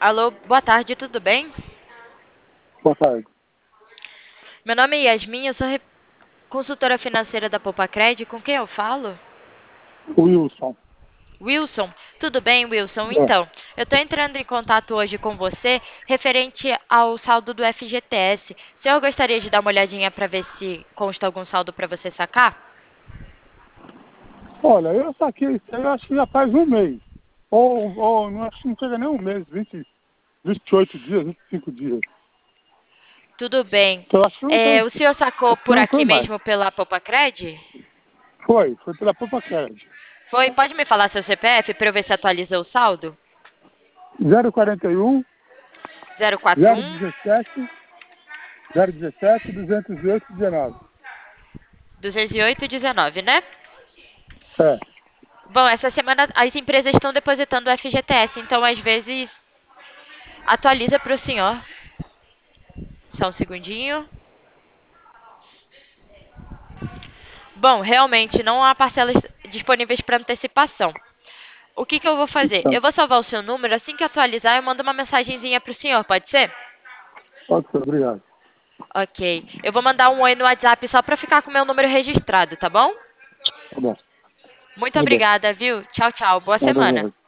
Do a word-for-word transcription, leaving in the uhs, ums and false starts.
Alô, boa tarde, tudo bem? Boa tarde. Meu nome é Yasmin, eu sou re- consultora financeira da Popacred. Com quem eu falo? Wilson. Wilson, tudo bem, Wilson? É. Então, eu estou entrando em contato hoje com você referente ao saldo do F G T S. O senhor gostaria de dar uma olhadinha para ver se consta algum saldo para você sacar? Olha, eu saquei isso aí, eu acho que já faz um mês. Ou, ou não, acho que não chega nem um mês, vinte, vinte e oito dias, vinte e cinco dias. Tudo bem. Então, eu acho que não É, tem. o senhor sacou Acho que por não foi aqui mais. mesmo pela Popacred? Foi, foi pela Poupa Crédito. Foi? Pode me falar seu C P F para eu ver se atualiza o saldo? zero quarenta e um, Zero quatro zero um dezessete, zero dezessete, duzentos e oito, dezenove. duzentos e oito dezenove, né? É, Bom, essa semana as empresas estão depositando o F G T S, então às vezes atualiza para o senhor. Só um segundinho. Bom, realmente não há parcelas disponíveis para antecipação. O que que eu vou fazer? então, Eu vou salvar o seu número, assim que atualizar, eu mando uma mensagenzinha para o senhor, pode ser? pode ser, obrigado. Ok. Eu vou mandar um oi no WhatsApp só para ficar com o meu número registrado, tá bom? Tá bom, Muito tá bom. obrigada, viu? Tchau, tchau. Boa Nada semana. mais.